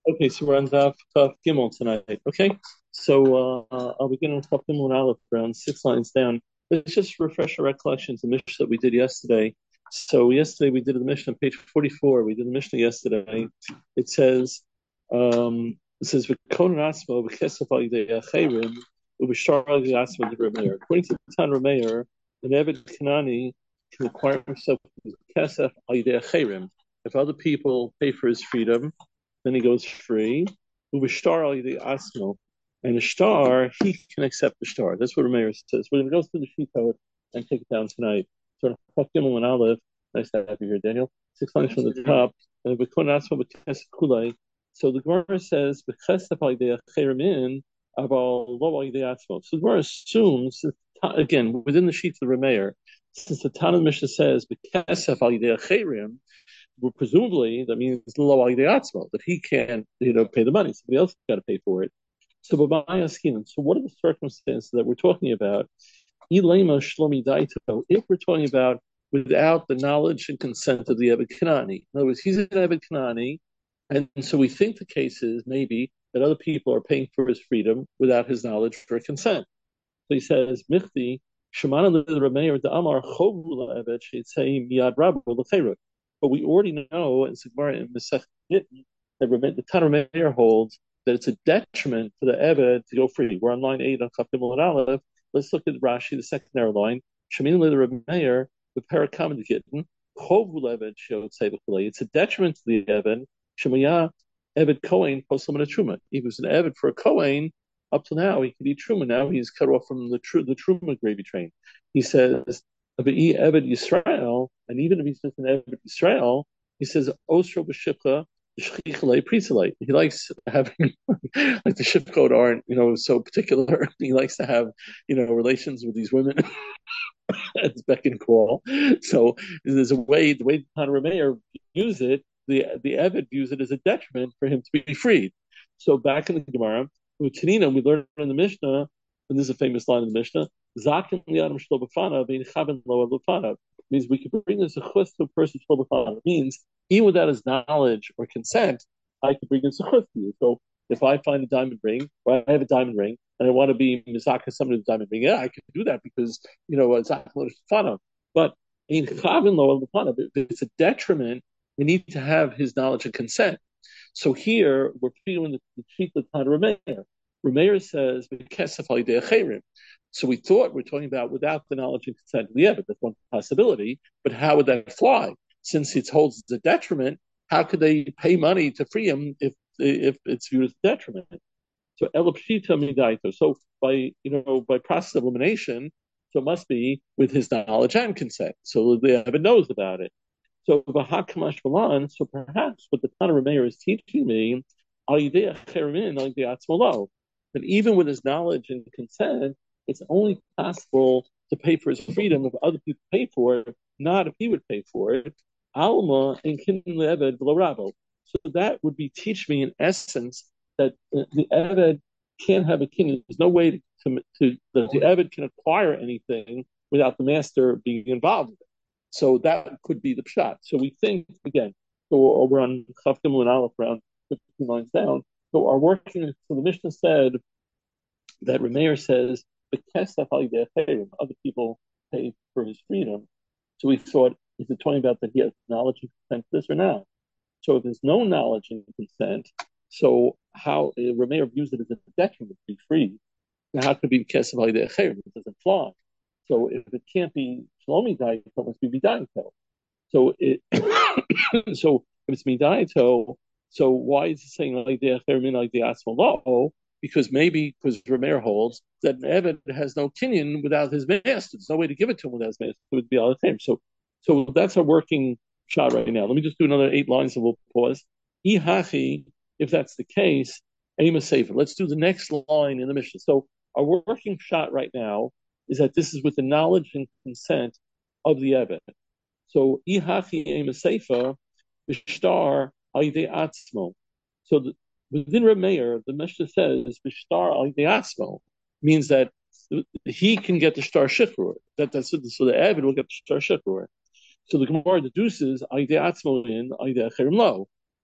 Okay, so we're on Daf Gimel tonight. Okay, so I'll begin with Daf Gimel and Aleph, around 6 lines down. Let's just refresh our recollections, the Mishnah that we did yesterday. So yesterday we did the Mishnah on page 44. We did the Mishnah yesterday. It says, "V'konan asmo v'kesef al yidei acherim u'b'shtar al yidei asmo the Rameir." According to the Tan Rameir, an Eved Kanani can acquire himself with kesef al yidei acherim. If other people pay for his freedom, then he goes free. Uvishtar al yidei asmo, and the star he can accept the star. That's what Rameir says. We're going to go through the sheet code and take it down tonight. So Gimel and Aleph. Nice to have you here, Daniel. 6 lines from the top. And V'kon asmo b'kesef kulei. So the Gemara says b'kesef al yidei acherim aval lo al yidei asmo. So the Gemara assumes again within the sheet of the Rameir, since the Tana Mishnah says b'kesef al yidei acherim, well, presumably that means lo atzmo, that he can't, pay the money. Somebody else has got to pay for it. So, so what are the circumstances that we're talking about? Ilema shlomi daito. If we're talking about without the knowledge and consent of the Eved Kanani, in other words, he's an Eved Kanani, and so we think the case is maybe that other people are paying for his freedom without his knowledge or consent. So he says, Michti, Shemana Rameir Da'amar Chovula Evet Sheitzeim Yad Rabu L'Cheirut. But we already know in Sigmar and Masech Gittin that the Tan Rameir holds that it's a detriment to the Evet to go free. We're on line 8 on Chaf Gimel and Aleph. Let's look at Rashi, the secondary line. Shemina Rameir, the Parakam Gittin, Chovula Evet Sheitzeim. It's a detriment to the Evet. Shemaya Evet Kohen Poslam Truma. He was an Evet for a Kohen. Up till now, he could eat truma. Now he's cut off from the truma gravy train. He says, "Avi Eved Yisrael," and even if he's just an Eved Yisrael, he says, "Osro b'shipcha shchichalei prisalei." He likes having, like the ship code aren't, so particular. He likes to have, relations with these women at his beck and call. So there's a way, the way Tan Rameir views it, the Eved views it as a detriment for him to be freed. So back in the Gemara, with Tanina, we learned in the Mishnah, and this is a famous line in the Mishnah, Zakim liadam shlo b'fanav v'in chaven lo b'fanav. Means we could bring this a chus to a person shlo b'fanav. It means even without his knowledge or consent, I could bring this a chus to you. So if I find a diamond ring, or I have a diamond ring, and I want to be mizaka somebody with a diamond ring, yeah, I can do that because zakim lo b'fanav. But in chaven lo b'fanav, if it's a detriment, we need to have his knowledge and consent. So here we're feeling the cheap of Tan Rameir. Rameir says, so we thought we're talking about without the knowledge and consent of the Eved. That's one possibility. But how would that fly? Since it holds the detriment, how could they pay money to free him if it's viewed as a detriment? So elapshita midaito. So by process of elimination, so it must be with his knowledge and consent. So the Eved knows about it. So v'hakamash balan. So perhaps what the Tana Rameir is teaching me, that even with his knowledge and consent, it's only possible to pay for his freedom if other people pay for it, not if he would pay for it. Alma and kin le'eved v'lo. So that would be teach me in essence that the Eved can't have a king. There's no way that the Eved can acquire anything without the master being involved. So that could be the pshat. So we think again. So we're on Chaf Gimel and Aleph, around 15 lines down. So our working. So the Mishnah said that Rameir says other people pay for his freedom. So we thought, is it talking about that he has knowledge and consent to this or not? So if there's no knowledge and consent, so how Rameir views it as a detriment to be free. Now how could it be kesef al yidei acherim? It doesn't fly. So if it can't be shlomi daito, it must be midaito. So so if it's midaito, so why is it saying like the acherim like the asmalo? Because Rameir holds that an Eved has no kinyan without his master. There's no way to give it to him without his master. It would be all the same. So that's a working shot right now. Let me just do another 8 lines and we'll pause. Ihachi, if that's the case, aim a safer. Let's do the next line in the Mishnah. So our working shot right now is that this is with the knowledge and consent of the Eved. So ihachi aim a safer, b'shtar al yidei atzmo. So within Rameir, the Mishnah says b'shtar al yidei atzmo means that he can get the shtar shichrur. So the Eved will get the shtar shichrur. So the Gemara deduces al yidei atzmo in al yidei acherim lo.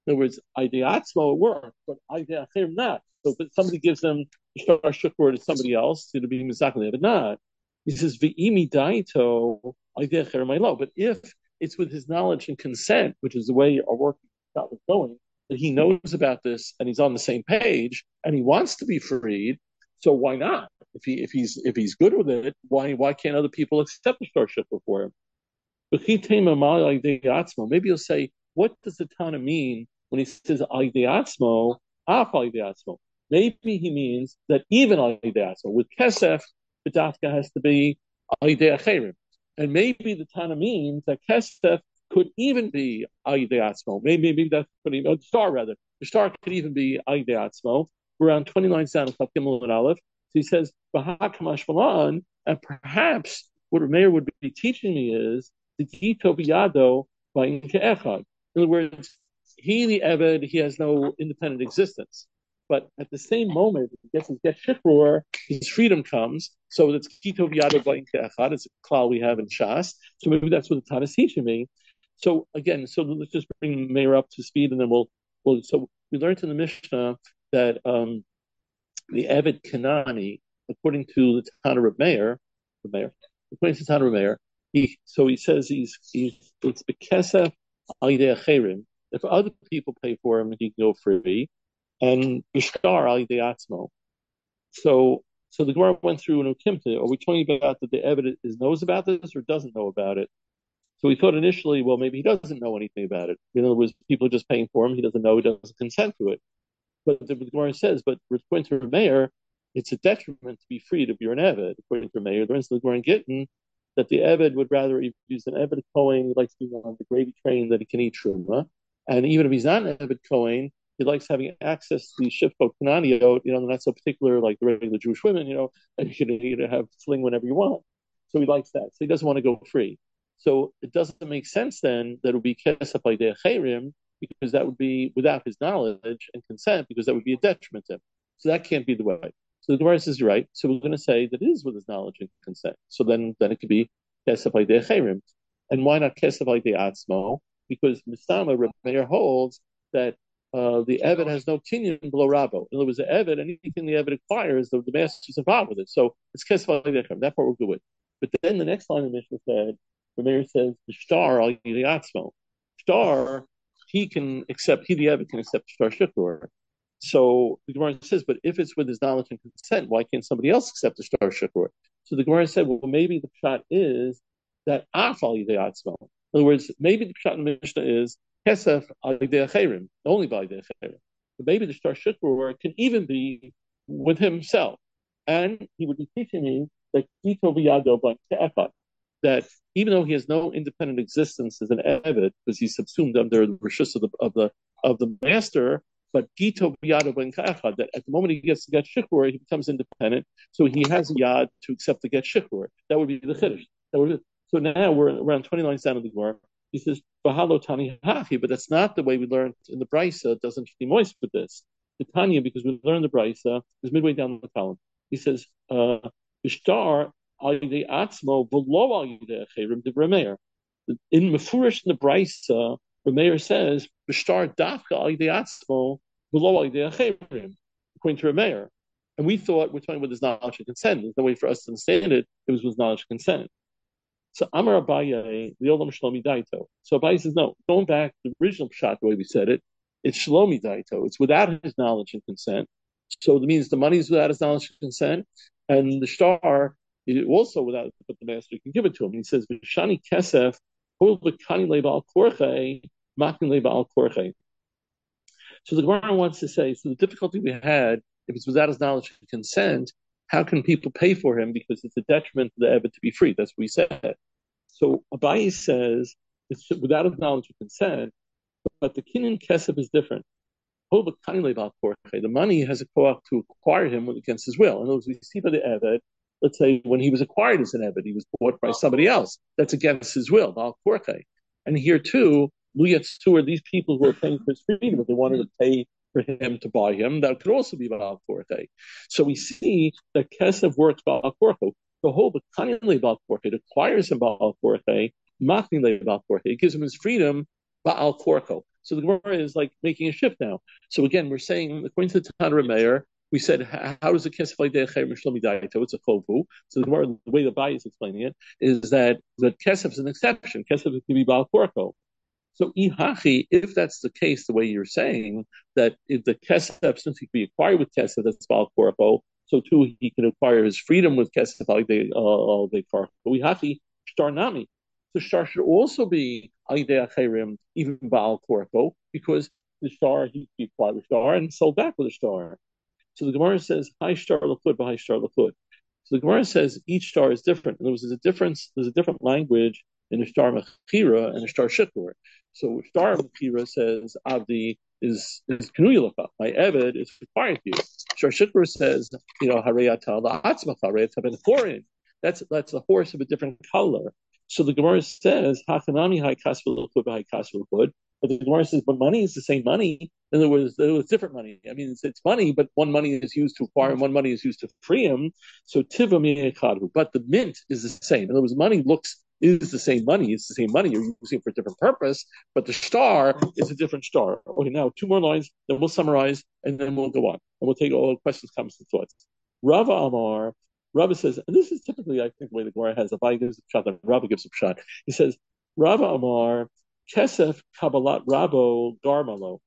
In other words, ideatzmo it works, but ideachir not. So if somebody gives them shtar shukra to somebody else, it'll be mizakli, but not. He says v'imi daito ideachir lo. But if it's with his knowledge and consent, which is the way our work was going, that he knows about this and he's on the same page and he wants to be freed, so why not? If he's good with it, why can't other people accept the shtar shukra for him? Maybe you'll say, what does the Tana mean when he says Aideatzmo, Af Aideatzmo? Maybe he means that even Aideatzmo, with Kesef, the Dafka has to be Aideacherim. And maybe the Tana means that Kesef could even be Aideatzmo. Maybe that's what he means, the star rather. The star could even be Aideatzmo. Around 29 sound of Gimel and Aleph. So he says, Bahakamash Malan, and perhaps what Meir would be teaching me is the Gito Biyado by Echad. In other words, he, the Eved, he has no independent existence. But at the same moment, he gets his get shikror, his freedom comes. So it's Gito Biyado by Echad. It's a klal we have in Shas. So maybe that's what the Tana is teaching me. So again, so let's just bring Meir up to speed, and then we'll. So we learned in the Mishnah that the Eved Kanani, according to the Tana of Meir, according to Tana of Meir, he says it's bekesef alidei acherim. If other people pay for him, he can go free, and bishtar alidei atzmo. So the Gemara went through an ukimta. Are we talking about that the evidence knows about this or doesn't know about it? So we thought initially, well, maybe he doesn't know anything about it. In other words, people are just paying for him. He doesn't know. He doesn't consent to it. But the Gemara says, but according to Meir, it's a detriment to be freed if you're an Eved. According to Meir, there's the Gemara in Gittin that the Eved would rather use an Eved Kohen. He likes being on the gravy train that he can eat Truma. And even if he's not an Eved Kohen, he likes having access to the Shifko Kananiot, they're not so particular like the regular Jewish women, and you can have fling whenever you want. So he likes that. So he doesn't want to go free. So it doesn't make sense then that it would be Kesef Aidei Acherim, because that would be without his knowledge and consent, because that would be a detriment to him. So that can't be the way. So the Gemara says, you're right. So we're going to say that it is with his knowledge and consent. So then it could be Kesef Aidei Acherim. And why not Kesef Aidei Atzmo? Because Mistama, Reb Meir holds that the Eved has no kinyan below Rabbo. In other words, the Eved, anything the Eved acquires, the master is involved with it. So it's Kesef Aidei Acherim. That part we're good with. But then the next line of Mishnah said, Reb Meir says, the Shtar Aidei Atzmo. Shtar, the Eved can accept Shtar Shikor. So the Gemara says, but if it's with his knowledge and consent, why can't somebody else accept the Shtar Shikor? So the Gemara said, well, maybe the shot is that Af Aidei Atzmo. In other words, maybe the shot in the Mishnah is Kesef Aidei Acherim, only by Aidei Acherim. But maybe the Shtar Shikor can even be with himself. And he would be teaching me that Gito Biyado by Echad, that even though he has no independent existence as an Eved, because he's subsumed under the rishus of the master, but Gito Biyado ben Ka'echad, that at the moment he gets to get Shikor, he becomes independent, so he has a yad to accept the get Shikor. That would be the Chiddush. So now we're around 29 sound of the Gemara. He says, Bahalo Tani Hachi, but that's not the way we learned in the Brisa. It doesn't be moist with this. The Tanya, because we learned the Brisa, is midway down the column. He says, Bishtar Aidei Atzmo below Aidei Acherim de Remeir. In Mefurish in the Brisa, Remeir says, Bishtar Dafka Aidei Atzmo below Aidei Acherim, according to Remeir. And we thought we're talking about his knowledge and consent. There's no way for us to understand it. It was with knowledge and consent. So Amar Abaye, the Olam Shlomi Daito. So Abaye says, no, going back to the original shot, the way we said it, it's Shlomi Daito. It's without his knowledge and consent. So it means the money is without his knowledge and consent, and the shtar is also without, but the master can give it to him. And he says, V'shani kesef, hol v'kani leba al korchei, makin leba al korchei. So the Gemara wants to say, so the difficulty we had, if it's without his knowledge and consent, how can people pay for him? Because it's a detriment to the Eved to be free. That's what we said. So Abaye says it's without his knowledge and consent, but the kinyan kesef is different. The money has a koach to acquire him against his will. In other words, we see by the Eved, let's say when he was acquired as an Eved, he was bought by somebody else. That's against his will, and here too, these people who are paying for his freedom, if they wanted to pay for him to buy him, that could also be Baal Korche. So we see that Kesef works Baal Korche. The whole B'Kanyan Baal Korche, it acquires him Baal Korche, Machin Baal Korche. It gives him his freedom Baal Korche. So the Gemara is like making a shift now. So again, we're saying, according to the Tanra Meir, we said, how does a kesef like de'achayrim shlomi daito? It's a chovu. So the Gemara, the way the Bai is explaining it, is that kesef is an exception. Kesef can be bal korko. So ihachi, if that's the case, the way you're saying, that if the kesef, since he can be acquired with kesef, that's bal korko, so too he can acquire his freedom with kesef al de korko. Ihachi shtar nami. So shtar should also be al achirim, even bal korko, because the shtar he can be acquired with shtar and sold back with a shtar. So the Gemara says, "High shtar lachud, high shtar lachud." So the Gemara says each star is different. There's a difference. There's a different language in the star mechira and the star shikkur. So star mechira says Abdi is kanuyalaka. My Eved is required to you. Star shikkur says, harayata la'atzmacha, harayata ben foreign. That's a horse of a different color. So the Gemara says, "Hachanami high kasvul lachud, high kasvul lachud." But the Gemara says, but money is the same money. In other words, there was different money. I mean, it's money, but one money is used to acquire and one money is used to free him. So tiva mi'echadu. But the mint is the same. In other words, money is the same money. It's the same money. You're using it for a different purpose, but the star is a different star. Okay, now 2 more lines, then we'll summarize, and then we'll go on. And we'll take all the questions, comments, and thoughts. Rava Amar, Rava says, and this is typically, I think, the way the Gemara has a Bai gives a shot, and Rava gives a shot. He says, Rava Amar, Kesef Kabbalat Rabo Garmalo.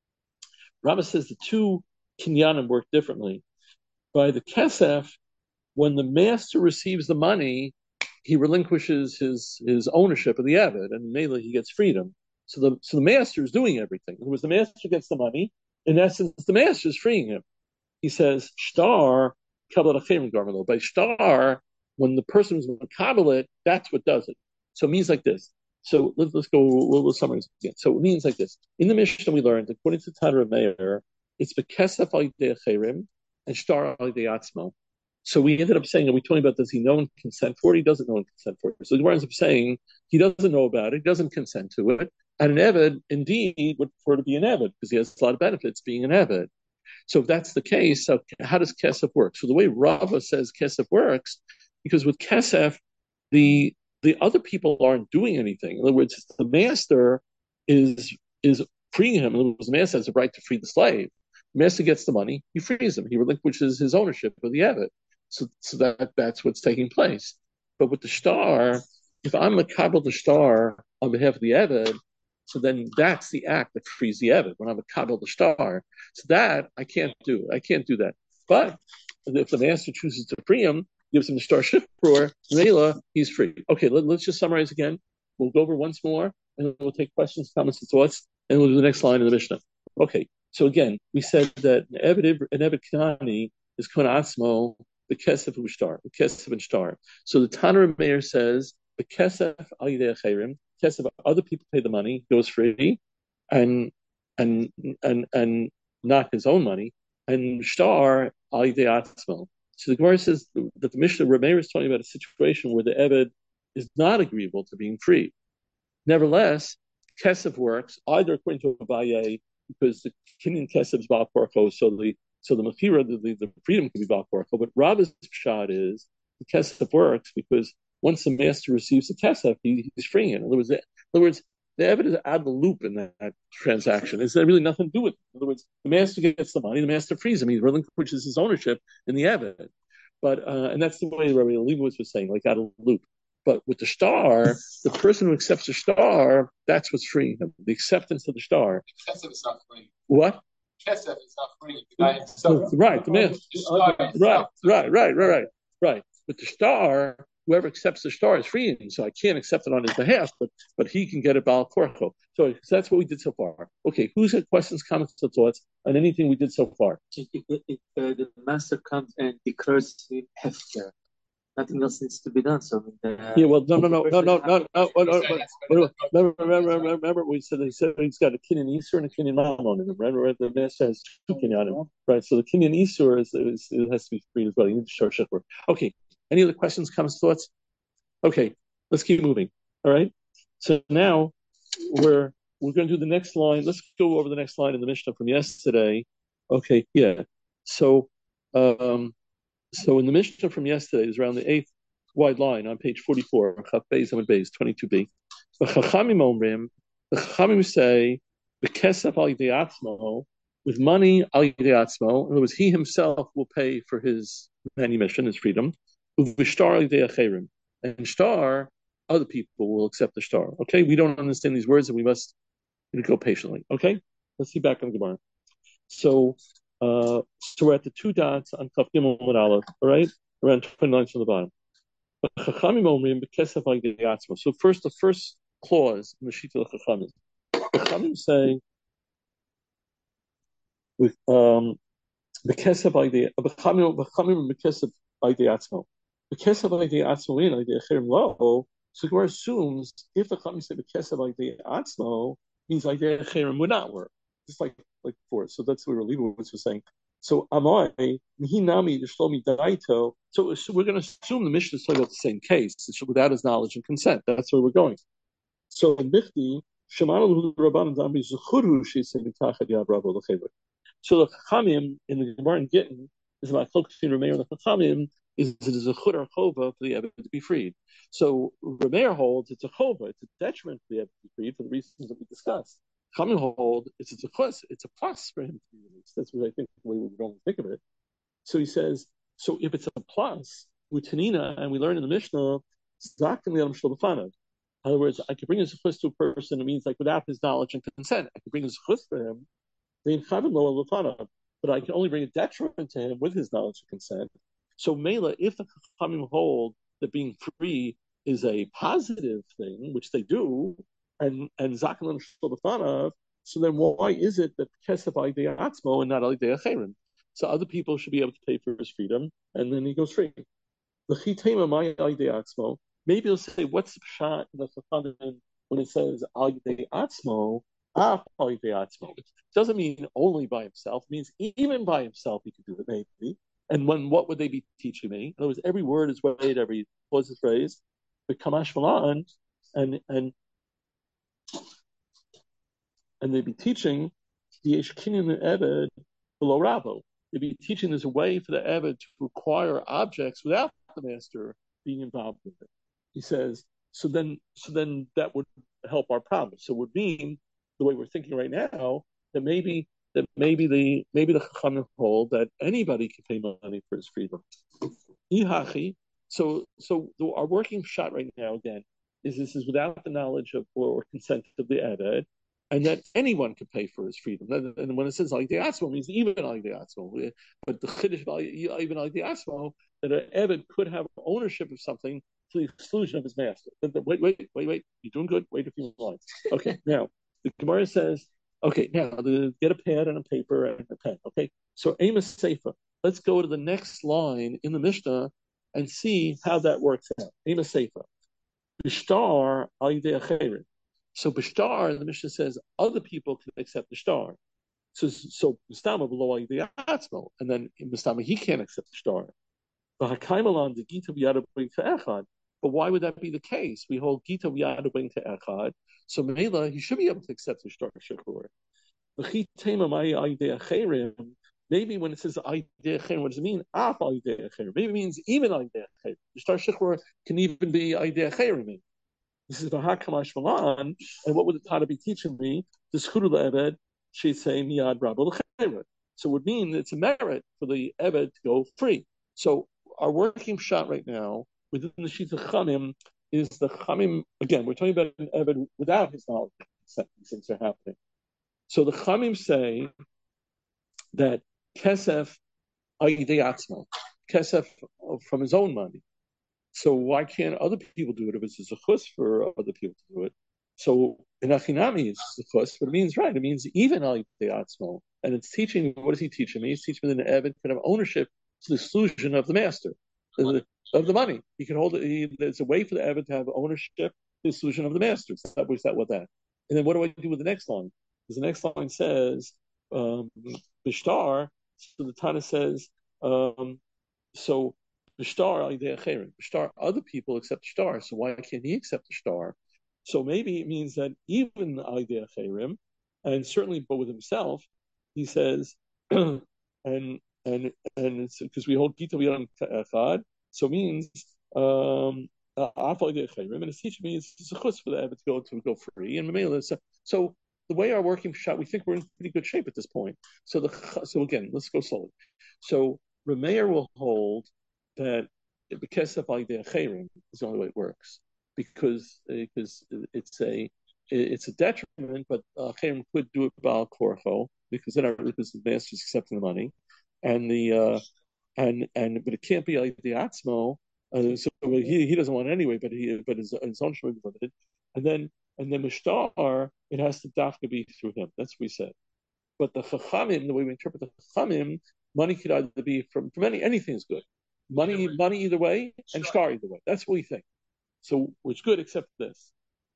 Rava says the two kinyanim work differently. By the Kesef, when the master receives the money, he relinquishes his ownership of the Eved, and mainly he gets freedom. So the master is doing everything. In other words, the master gets the money. In essence, the master is freeing him. He says, Shtar Kabbalat Achirim Garmalo. By Shtar, when the person who's Makabal it, that's what does it. So it means like this. So let's go. We'll summarize again. So it means like this. In the Mishnah, we learned, according to Tanra Meir, it's bekesef al yidei achirim and shtar al yidei atzmo. So we ended up saying, are we talking about does he know and consent for it? He doesn't know and consent for it. So the Gemara ends up saying he doesn't know about it, he doesn't consent to it, and an eved indeed would prefer to be an eved because he has a lot of benefits being an eved. So if that's the case, so how does kesef work? So the way Rava says kesef works, because with kesef, the other people aren't doing anything. In other words, the master is freeing him. In other words, the master has the right to free the slave. The master gets the money, he frees him. He relinquishes his ownership of the Eved. So that's what's taking place. But with the shtar, if I'm makabel the shtar on behalf of the Eved, so then that's the act that frees the Eved. When I'm makabel the shtar, so that I can't do. I can't do that. But if the master chooses to free him, gives him the star shifror, Mela, he's free. Okay, let's just summarize again. We'll go over once more, and then we'll take questions, comments, and thoughts, and we'll do the next line in the Mishnah. Okay, so again, we said that an Eved Kanani is Kona Atzmo, the Kesef Ushtar, the Kesef and Shtar. So the Tanur Meir says, the Kesef Al Yidei Achirim, Kesef, other people pay the money, goes free, and not his own money, and Shtar Al Yidei Atzmo. So the Gemara says that the Mishnah Rameir is talking about a situation where the Eved is not agreeable to being free. Nevertheless, Kesef works either according to Abaye, because the Kinyan Kesef is Baal Korcho, so the Mechira, the freedom can be Baal Korcho. But Rabbi's shot is the Kesef works because once the master receives the Kesef, he's freeing it. In other words, the Eved is out of the loop in that transaction. It's really nothing to do with it. In other words, the master gets the money, the master frees him, he relinquishes his ownership in the Eved. But and that's the way Rabbi Leibowitz was saying, like out of the loop. But with the shtar, the person who accepts the shtar, that's what's freeing him. The acceptance of the shtar. Kesef is not free. What? Kesef is not free. The guy himself. Right, the man. Right. With the shtar, whoever accepts the shtar is freeing, so I can't accept it on his behalf, but he can get it Baal Korcho. So that's what we did so far. Okay, who's got questions, comments, or thoughts on anything we did so far? If the master comes and declares him hefker, nothing else needs to be done. So yeah, well, no. Remember, he said he's got a Kinyan Isur and a Kinyan Mammon in him. Remember, the master has 2 Kinyanim, right? So the Kinyan Isur it has to be freed as well. You need to show shikr. Okay. Any other questions, comments, thoughts? Okay, let's keep moving. All right. So now we're going to do the next line. Let's go over the next line in the Mishnah from yesterday. Okay, yeah. So in the Mishnah from yesterday is around the 8th wide line on page 44, Chaf Beis Amud Beis 22b. The Chachamim say, B'kesef al yidei atzmo, with money al yidei atzmo. In other words, he himself will pay for his manumission, his freedom. Uv'shtar al yidei acherim, and shtar, other people will accept the shtar. Okay, we don't understand these words, and we must go patiently. Okay, let's see back on the Gemara. So, so we're at the two dots on Kaf Gimel Amud Aleph. All right, around 29 on the bottom. So first, the first clause in the Shita of Chachamim. Chachamim say with the kesef idea, Chachamim bekesef idea atzmo, bekesef idea atzmo in idea cherim lo. So Gemara assumes if the Chachamim say bekesef idea atzmo means idea cherim would not work, just like before. So that's what Leibowitz was saying. So Amai Hinami the Shlomi Daito. So we're going to assume the Mishnah is talking about the same case without his knowledge and consent. That's where we're going. So in Michti, Shemanu Rabbanan Damri Zuchuru Shisei Mitachad Yad Rabo L'Chevek. So the Chachamim in the Gemara in Gittin is about Chokfin Rameir and the Chachamim is it is a chud or chova for the Eved to be freed. So Rameir holds it's a chova, it's a detriment for the Eved to be freed for the reasons that we discussed. Chachamim hold it's a plus for him to be released. That's what I think the way we would only think of it. So he says, so if it's a plus with Tanina, and we learn in the Mishnah, Zakin Liam Shalbafanav. In other words, I could bring a zechus to a person. It means like without his knowledge and consent. I could bring a zechus for him, but I can only bring a detriment to him with his knowledge and consent. So Mela, if the Chachamim hold that being free is a positive thing, which they do, and Zakan Shalbafanav, so then why is it that Kesef Aidei Atzmo and not Aidei Acherim? So other people should be able to pay for his freedom, and then he goes free. The Chitema Mai Aidei Atzmo. Maybe he'll say, what's the pshat in the Chachamim when it says Al Yidei Atzmo, Al Yidei Atzmo? It doesn't mean only by himself. It means even by himself he could do it, maybe. And what would they be teaching me? In other words, every word is weighed, every clause is raised. But Kamash Malan, and they'd be teaching the Eshkinin Eved below Rabo. They'd be teaching there's a way for the Eved to acquire objects without the master being involved with it. He says, so then that would help our problem. So it would mean the way we're thinking right now that maybe the Chachamim hold that anybody can pay money for his freedom. So our working shot right now again is this is without the knowledge of or consent of the Eved, and that anyone can pay for his freedom. And when it says Al Yidei Atzmo, it means even Al Yidei Atzmo. But the Chiddush of even Al Yidei Atzmo, that an Eved could have ownership of something to the exclusion of his master. Wait. You're doing good. Wait a few lines. Okay, now, the Gemara says, okay, now, get a pad and a paper and a pen. Okay, so Amos Seifa. Let's go to the next line in the Mishnah and see how that works out. Amos Seifa. Bishtar al Yidei Acherim. So Bishtar, the Mishnah says, other people can accept Bishtar. So Mistama below al Yidei Atzmo, and then Mistama, he can't accept Bishtar. But why would that be the case? We hold Gita V'yada bring to Echad. So Mela, he should be able to accept the Shtar Shechur. Maybe when it says Aidei Acherim, what does it mean? Af Aidei Acherim. Maybe it means even Aidei Acherim. The Shtar Shechur can even be Aidei Acherim. This is the Hakamash Malan, and what would the Tana be teaching me? The Schuru Eved, she'd say Miyad Rabba L'Chayra. So it would mean it's a merit for the Eved to go free. So our working shot right now within the Shita Chachamim is the Chachamim, again, we're talking about an Eved without his knowledge. These things are happening. So the Chachamim say that Kesef Aidei Atzmo, Kesef from his own money. So why can't other people do it if it's a zechus for other people to do it? So in Achinami it's zechus, but it means right. It means even al Yidei Atzmo, and it's teaching. What is he teaching me? He's teaching me that an Eved can have ownership to the exclusion of the master of the money. He can hold it. There's a way for the Eved to have ownership to the exclusion of the master. Is that what that? And then what do I do with the next line? Because the next line says Bishtar. So the Tana says so. B'shtar al Yidei Acherim. B'shtar, other people accept shtar, so why can't he accept the shtar? So maybe it means that even al Yidei Acherim, and certainly but with himself, he says, and it's because we hold Gita V'yam Echad, so it means Af al Yidei Acherim, and it's teaching me it's a chus for the Eved to go free, and so the way our working shot, we think we're in pretty good shape at this point. So again, let's go slowly. So Rameir will hold that because of idea chayrim is the only way it works because it's a detriment, but chayrim could do it b'al korcho because the master's accepting the money, and but it can't be idea atzmo. So he doesn't want it anyway, but his own shemim is limited, and then Mishtar, it has to dafka be through him. That's what we said. But the Chachamim, the way we interpret the Chachamim, money could either be from anything is good. Money either way, and Shtar either way. That's what we think. So it's good except this.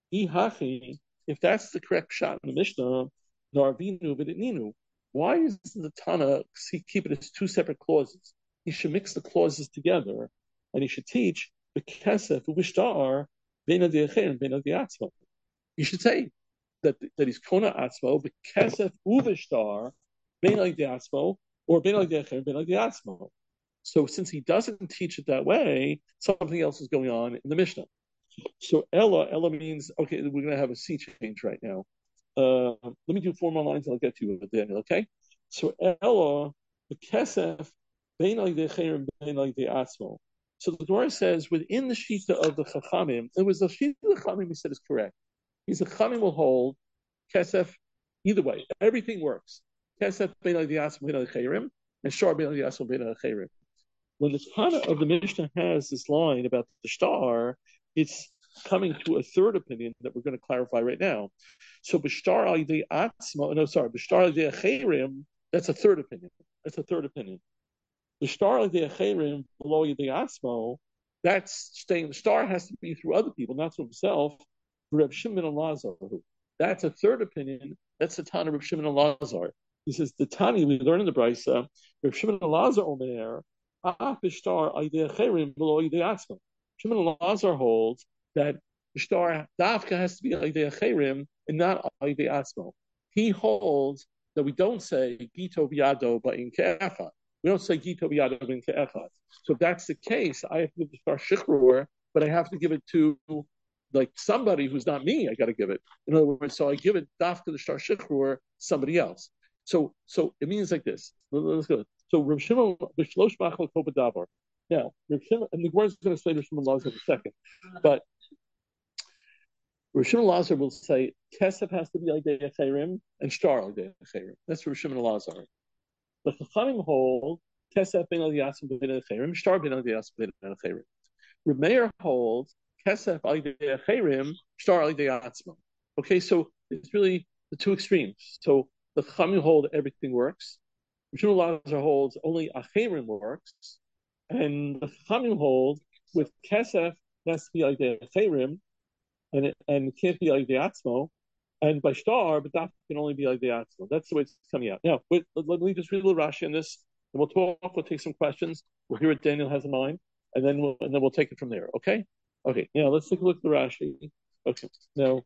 If that's the correct shot in the Mishnah, Narvinu Viditninu, why is the Tana keep it as two separate clauses? He should mix the clauses together, and he should teach the Kesef Uvishtar Bena Diacher and Bena Diatzma. You should say that he's Kona Atzmo, but Kesef Uvishtar Bena Diatzmo, or Bena Diacher and Bena Diatzmo. So since he doesn't teach it that way, something else is going on in the Mishnah. So Ella means, okay, we're going to have a sea change right now. Let me do 4 more lines and I'll get to you, Daniel, okay? So Ella, the Kesef, Bein Decher and Bein Atzmo. So the Gemara says within the Shita of the Chachamim, it was the Shita of the Chachamim we said is correct. Because the Chachamim will hold Kesef either way. Everything works. Kesef Bein Atzmo Bein Decherim and Shar Bein Atzmo Bein Decherim. When the Tana of the Mishnah has this line about the Shtar, it's coming to a third opinion that we're going to clarify right now. So B'shtar Alidei Atzmo, B'shtar Alidei Acherim, that's a third opinion. B'shtar Alidei Acherim below Alidei Atzmo, that's staying. The star has to be through other people, not through himself. Reb Shimon and Lazar. That's a third opinion. That's the Tana of Reb Shimon and Lazar. He says the Tani we learn in the Brisa. Reb Shimon and Lazar Omer. B'shtar Alidei Acherim below Alidei Atzmo. Shimon and Lazar holds that Shtar Dafka has to be Alidei Acherim and not Alidei Atzmo. He holds that we don't say Gito Biado but in Ke'echad. We don't say Gito Biado but in Ke'echad. So if that's the case, I have to give the Shtar Shichrur, but I have to give it to like somebody who's not me. I got to give it. In other words, so I give it Dafka the Shtar Shichrur somebody else. So it means like this. Let's go. So Rav Shimon b'shlosh machal kol b'davar. Now, Rav Shimon, and the Gemara is going to say Rav Shimon Lazar in a second, but Rav Shimon Lazar will say Kesef has to be Alidei Acherim and Shtar Alidei Acherim. That's Rav Shimon Lazar. The Chachamim hold Kesef ben Alidei Atzmo ben Acherim, Shtar ben Alidei Atzmo ben Acherim. Reb Meir holds Kesef Alidei Acherim, Shtar Alidei Atzmo. Okay, so it's really the two extremes. So the Chachamim hold everything works. Rav Shimon Lazar holds only Acherim works. And the Chachamim hold with Kesef has to be Alidei Acherim, and it can't be Alidei Atzmo, and by Shtar, but that can only be Alidei Atzmo. That's the way it's coming out. Now, let me just read a little Rashi on this, and we'll talk. We'll take some questions. We'll hear what Daniel has in mind, and then we'll take it from there. Okay. Okay. Now let's take a look at the Rashi. Okay. Now.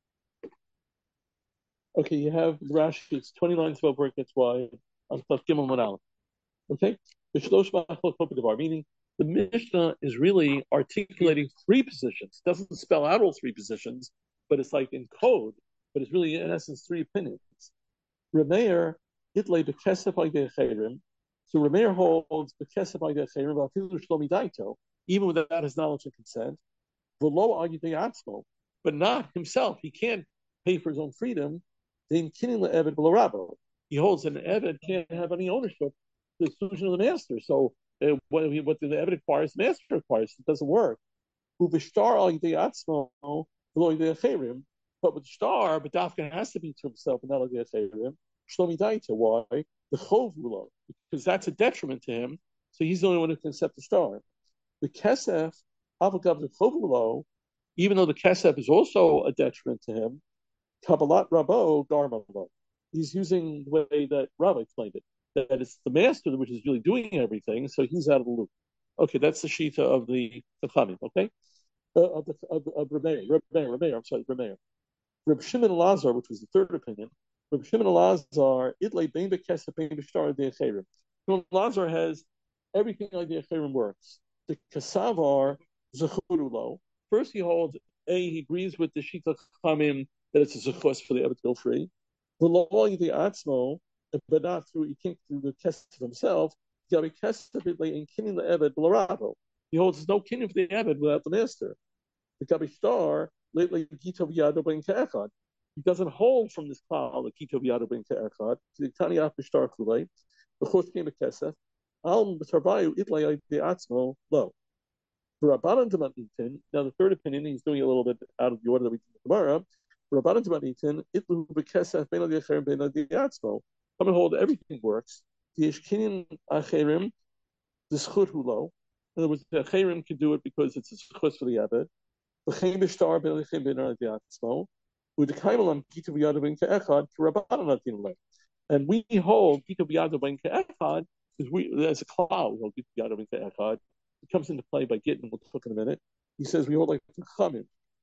Okay, you have the Rashi. It's 20 lines above where it gets wide. On Taf Gimel Manal. Okay. Meaning the Mishnah is really articulating 3 positions. It doesn't spell out all 3 positions, but it's like in code, but it's really in essence 3 opinions. Rameir, Itlay Bekesef Alidei Acherim. So Rameir holds Bekesef Alidei Acherim, Shlomi Daito, even without his knowledge and consent. V'lo Alidei Atzmo, but not himself. He can't pay for his own freedom. Then Kinin le'Eved B'lo Rabo. He holds that an Eved can't have any ownership. The exclusion of the master. So what the Eved requires, the master requires. It doesn't work. But with Shtar, but Dafka has to be to himself and not Alidei Acherim. Shlomi Daita. Why? The Chovulo, because that's a detriment to him. So he's the only one who can accept the star. The Kesef, Avagav the Chovulo, even though the Kesef is also a detriment to him, Kabbalat Rabo Garmalo. He's using the way that Rabbi explained it. That it's the master which is really doing everything, so he's out of the loop. Okay, that's the shita of the Chachamim. Okay, of Rameir. Reb Shimon Lazar, which was the third opinion. Reb Shimon Lazar, Itlay Bein Bekesef Bein B'Shtar Alidei Acherim. Shimon Lazar has everything Alidei Acherim works. The Kasavar Zechurulo. First, he holds he agrees with the shita Chachamim that it's a zechus for the Eved to go free. The atzmo, but not through, you can't do the kesef himself. He holds there's no kinyan for the Eved without the master. The Gabi Star, lately Gito Yado Ben Ke'echad. He doesn't hold from this cloud the Gito Yado Ben Ke'echad. The Tani Apishtar Kulei, the Chosh came a Kesef. Al Tarbayu Itlay the Atzmo low. For Rabbanan Dematin, now the third opinion, he's doing a little bit out of the order that we do tomorrow. For Rabbanan Dematin, Itlu Bekesef Ben Adiacher Ben Adiatzmo. Come and hold everything works. The Ishkinin Acherim, the Schut Hulo. In other words, the Acherim can do it because it's a Schut for the Abed. And we hold Gito B'Yado Ben Ke'echad because there's a cloud. We hold Gito B'Yado Ben Ke'echad. It comes into play by Gittin. We'll talk in a minute. He says we hold like the Chamim.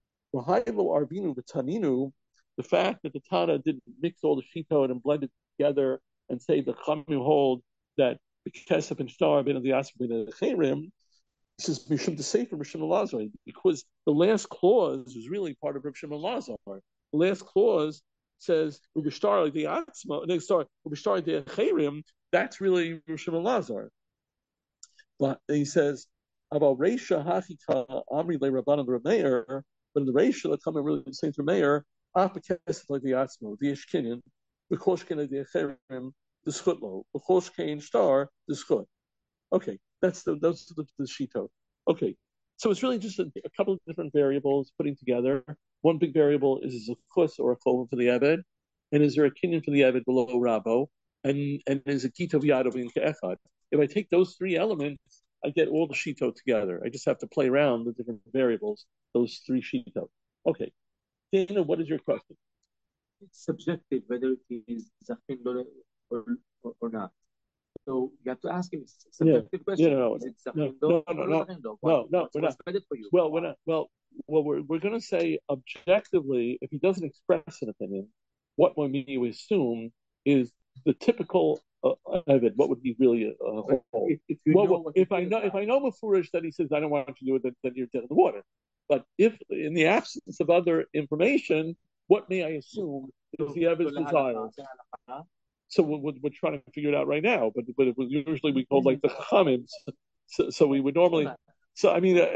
The fact that the Tana didn't mix all the Shito and blend it together and say the Chamim hold that the Kesef and Shtar Ben the Asr Ben the Chayrim. This is Mishum to Sefer Mishum Lazar, because the last clause is really part of Rav Shimon Lazar. The last clause says Ubishtar the Atzma, next start Ubishtar the Chayrim. That's really Rav Shimon Lazar. But he says about Reisha Hachika Amri Le Rabbanan Rameir, but in the Reisha that come really the same Rameir, Apakes like the Atzma, the Ishkinin, the Koshkin the Chayrim, the Schutlo, the Koshkin Star, the Schut. Okay. Those are the shito. Okay, so it's really just a couple of different variables putting together. One big variable is a chus or a chol for the Eved, and is there a kinyan for the Eved below Rabo, and is a gito v'yado in ke'echad. If I take those three elements, I get all the shito together. I just have to play around the different variables, those three shito. Okay, Dana, what is your question? It's subjective whether it is zachin or not. So you have to ask him a subjective question. No, is it no, we're not. Well, we're not. Well, we're going to say objectively, if he doesn't express an opinion, what we assume is the typical Evid. What would be really if I know Mefurish that he says I don't want you to do it, then you're dead in the water. But if in the absence of other information, what may I assume is the Evid's desires? So we're trying to figure it out right now, but it was usually we called like the Chachamim. So we would normally. So I mean,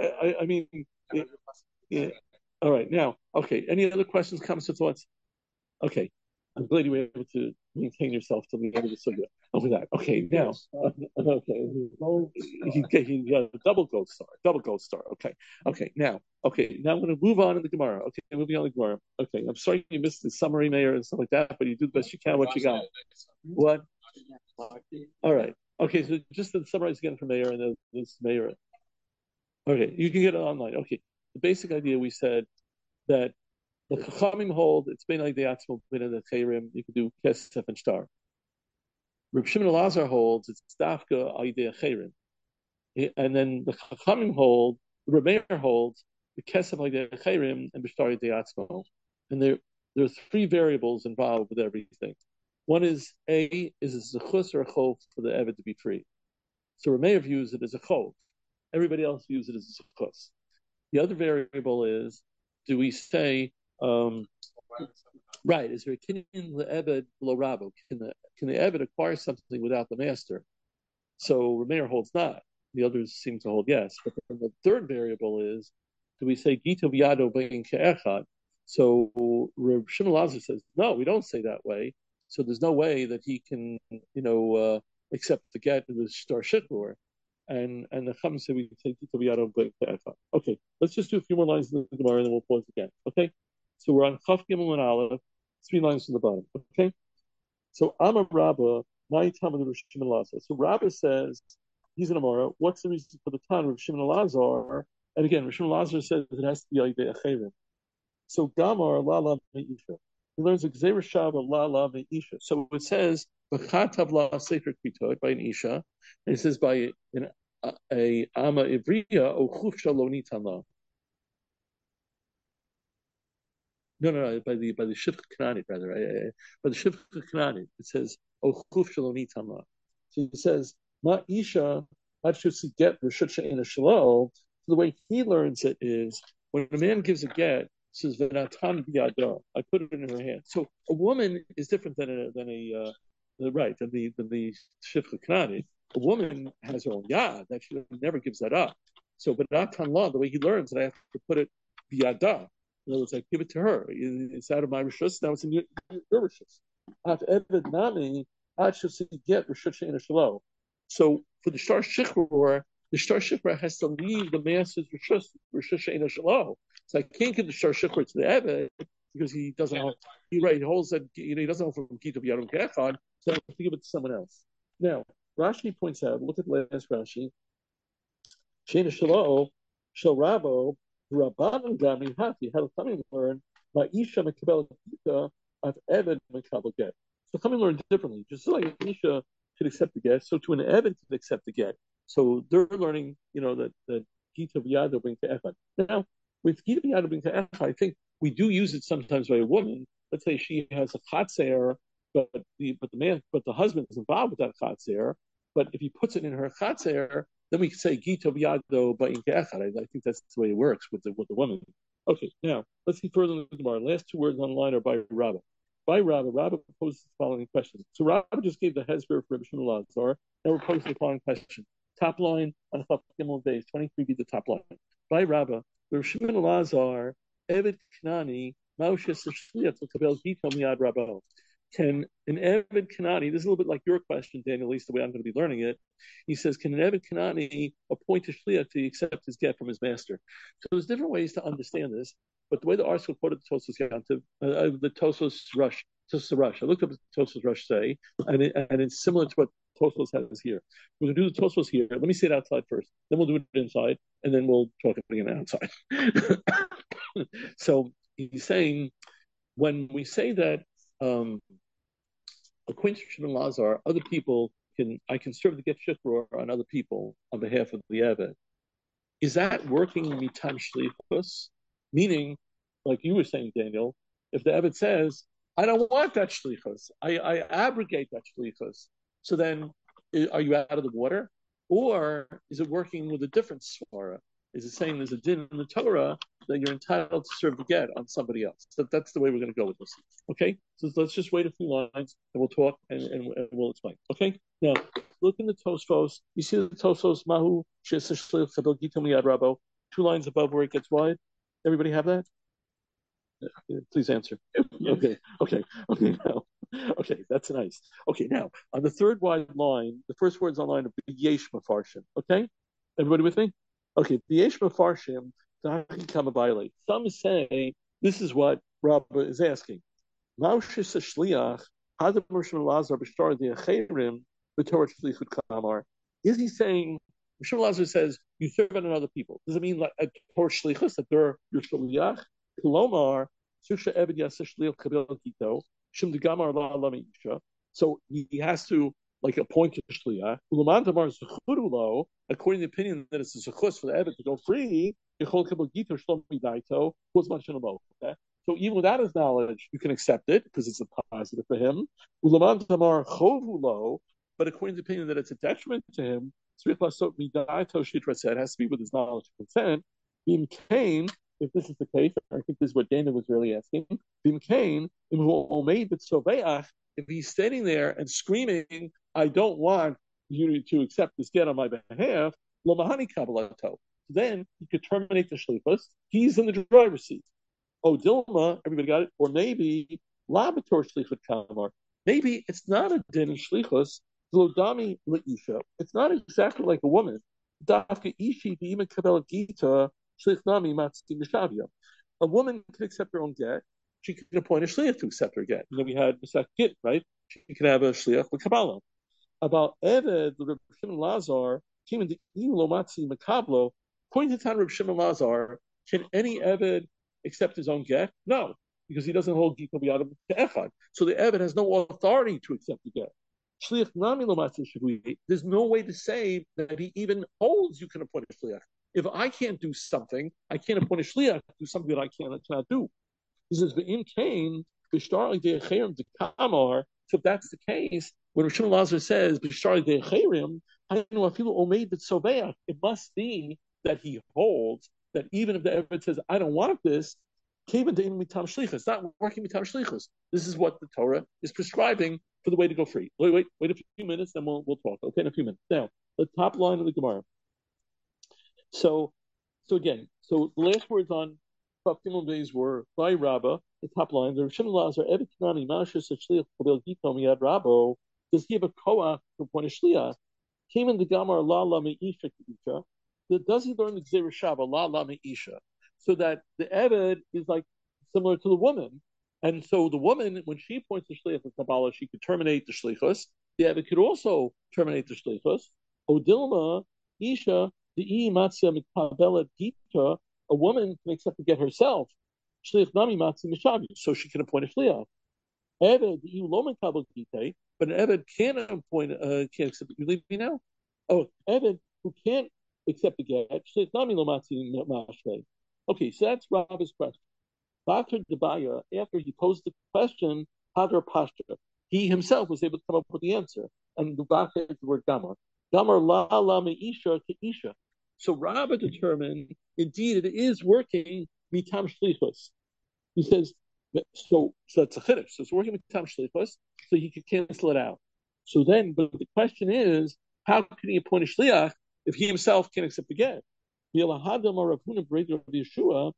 yeah. All right, now, okay. Any other questions, comments, or thoughts? Okay, I'm glad you were able to maintain yourself till the end of the subject. Over that. Okay, now, okay, he got a double gold star. Okay. Now I'm going to move on in the Gemara. Okay, moving on to the Gemara. Okay, I'm sorry you missed the summary, Mayor, and stuff like that, but you do the best you can. What you got? What? All right. Okay, so just to summarize again for Mayor and this Mayor. Okay, you can get it online. Okay, the basic idea we said that the Chachamim hold it's been like the Atzmo bin and the Chayrim. You can do Kesef and Shtar. Reb Shimon Elazar holds it's Dafka Aidei Chayrim, and then the Chachamim hold the Rameir holds the Kesef Aidei Chayrim and B'Shtar Aidei Atzmo. And there are three variables involved with everything. One is a zechus or a chol for the Eved to be free. So Rameir views it as a chol. Everybody else views it as a zechus. The other variable is, do we say right? Is there a kinyan the Eved below Rabo? Can the Eved acquire something without the master? So Rameir holds not. The others seem to hold yes. But then the third variable is, do we say Gito B'Yado Ben Ke'echad? So Reb Shimon Elazar says, no, we don't say that way. So there's no way that he can, accept the get of the Shtar Shitbor. And the Chacham say we can say Gito B'Yado Ben Ke'echad. Okay, let's just do a few more lines in the Gemara and then we'll pause again. Okay, so we're on Chaf Gimel and Aleph, 3 lines from the bottom. Okay, so Amar Rabba, my time of the Rosh Shimon Elazar. So Rabba says, he's in Amara, what's the reason for the time of Shimon Elazar? And again, Rosh Shimon Elazar says it has to be Aidei Acherim. So Gamar La La Meisha. He learns Gzeir Shava La La Meisha. So it says B'chatav La Sefer Kvitot by an Isha, and it says by a Ama Ivriya O Chufsha Lo Nitan La. No, by the Shivcha Kanani rather. By the Shivcha Kanani, it says O Chufsha Lo Nitan La. So it says Ma Isha Actually get Rishut She'ena Shalom. The way he learns it is when a man gives a get, says Venatan biyado. I put it in her hand. So a woman is different than the Shifra Kanani. A woman has her own yad that she never gives that up. So Venatan law, the way he learns, that I have to put it biyada. In other words, I give it to her. It's out of my rishus. Now it's in your rishus. At Eved Nami, I should get rishus she'ena shelo. So for the Shtar Shichror, the Shtar Shichror has to leave the master's rishus she'ena shelo. So I can't give the Shtar Shichror to the Eved because he doesn't know. He holds that he doesn't know from Gita B'Yadam Kechad, so I have to give it to someone else. Now Rashi points out. Look at the last Rashi. She'ena shelo shel Rabo. Rabbanan Gami Hati had to come and learn Ma'isha Mekabel Gita of Evan Mekabel Get. So come and learn differently. Just like Isha could accept the get, so to an Evan could accept the get. So they're learning, that Gita V'Yado bring to Evan. Now, with Gita V'Yado bring to Evan, I think we do use it sometimes by a woman. Let's say she has a chatzer, but the husband is involved with that chatzer. But if he puts it in her chatzer, then we can say Gita V'Yado Ba'in Ke'echad. I think that's the way it works with the woman. Okay, now let's see further in the Gemara. Last two words online are by Rabbah. By Rabbah, Rabbah poses the following question. So Rabbah just gave the hezber for Rabbi Shimon Lazar. Now we're posing the following question. Top line on Chaf Gimel Beis 23 be the top line. By Rabbah, Rabbi Shimon Lazar, Eved Kanani, Moshe Seshliach L'Kabel Gita Miyad Rabbo. Can an Eved Kanani, this is a little bit like your question, Daniel, at least the way I'm going to be learning it. He says, can an Eved Kanani appoint a Shliach to accept his get from his master? So there's different ways to understand this, but the way the article quoted the Tosfos Yantiv, the Tosfos Rush. I looked up what the Tosfos Rush say, and it's similar to what Tosfos has here. We're going to do the Tosfos here. Let me say it outside first, then we'll do it inside, and then we'll talk again outside. So he's saying, when we say that acquaintance and Lazar, other people I can serve the get shikroor on other people on behalf of the Eved. Is that working mitam shlichus? Meaning, like you were saying, Daniel, if the Eved says, I don't want that shlichus, I abrogate that shlichus, so then are you out of the water? Or is it working with a different svara? Is it saying there's a din in the Torah that you're entitled to serve the get on somebody else? That's the way we're going to go with this. Okay? So let's just wait a few lines and we'll talk and we'll explain. Okay? Now, look in the Tosfos. You see the Tosfos, Mahu, Shesashlich, Chabel Gita Miyad Rabo, 2 lines above where it gets wide. Everybody have that? Please answer. Okay. Now. Okay, that's nice. Okay, now, on the third wide line, the first words on line are Yesh Mefarshim. Okay? Everybody with me? Okay, the Yesh Mefarshim, some say this is what Rabbah is asking. Is he saying, Shimon Lazar says, you serve on other people? Does it mean like a Torah Shlichus, that they're your Shliach? Kilomar, Susha Eved Yaseh Shliach Kabel Gito, Shim Degamar La Lami Isha. So he has to appoint a shliach. According to the opinion that it's a zechus for the Eved to go free, so even without his knowledge, you can accept it because it's a positive for him. But according to the opinion that it's a detriment to him, it has to be with his knowledge and consent. Being Cain, if this is the case, I think this is what Dana was really asking. Being Cain, if he's standing there and screaming, I don't want you to accept this get on my behalf, then he could terminate the shlichus. He's in the driver's seat. Oh, Dilma, everybody got it? Or maybe labator shlichut kamar. Maybe it's not a din shlichus, zlodami leisha. It's not exactly like a woman. Dafka ishi even kabel gita shlichnami matzi mishavia. A woman can accept her own get. She can appoint a shliach to accept her get. We had Mesach Git, right? She can have a shliach with Kabbalah. About Eved, the Reb Shimon Lazar came into Lomatzi Makablo. According to Reb Shimon Lazar, can any Eved accept his own get? No, because he doesn't hold Gita B'Yadam Echad. So the Eved has no authority to accept the get. Shliach Nami Lomatzi Shavui. There's no way to say that he even holds you can appoint a shliach. If I can't do something, I can't appoint a shliach to do something that I cannot do. He says, "V'im Cain b'shtar de'acherim de'kamar." So if that's the case, when Rosh Lazar says b'shtar de'acherim, I know afilu omeid b'tzoveach. It must be that he holds that even if the Eved says, "I don't want this," It's not working mitam shlichus. This is what the Torah is prescribing for the way to go free. Wait a few minutes, then we'll talk. Okay, in a few minutes. Now, the top line of the Gemara. So again, the last words on Chaftimon days were by Rabbah. The top line. The Rishon Lazar Evet Kanani Mashus Shliach Kabel Gito Miyad Rabbo. Does he have a koach to point a shliach? Came in the Gamar La La Meisha Isha. Does he learn the Gzera Shava La La Meisha? So that the Eved is like similar to the woman, and so the woman, when she points the shliach of Kabbalah, she could terminate the shlichus. The Eved could also terminate the shlichus. Odilma Isha the Matzia Mikabela Gita, a woman can accept to get herself. Shliach Nami Matzi Mishavi, so she can appoint a shliach. Eved the Lo Mikabel Gita, but an Eved can't appoint, can't accept. You leave me now. Oh, Eved who can't accept the get. Shliach Nami Lo Matzi Mashvei. Okay, so that's Rabbi's question. Dr. Debaya, after he posed the question, Hadar Pashta, he himself was able to come up with the answer. And the Baka is the word Gamar. Gamar la la meisha ke isha. So Rabbi determined, indeed, it is working mitam shlichus. He says, so that's a chiddush. So it's working mitam shlichus, so he could cancel it out. So then, but the question is, how can he appoint a shliach if he himself can't accept the get? So Rav Huna Breder Yeshua